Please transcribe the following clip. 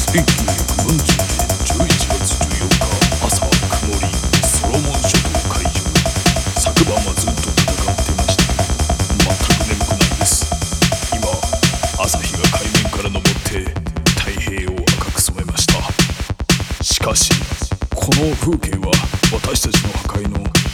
1940年11月14日朝は曇り、ソロモン諸島海上。昨晩はずっと戦ってました。全く眠くないです。今朝日が海面から昇って太平洋を赤く染めました。しかしこの風景は私たちの破壊の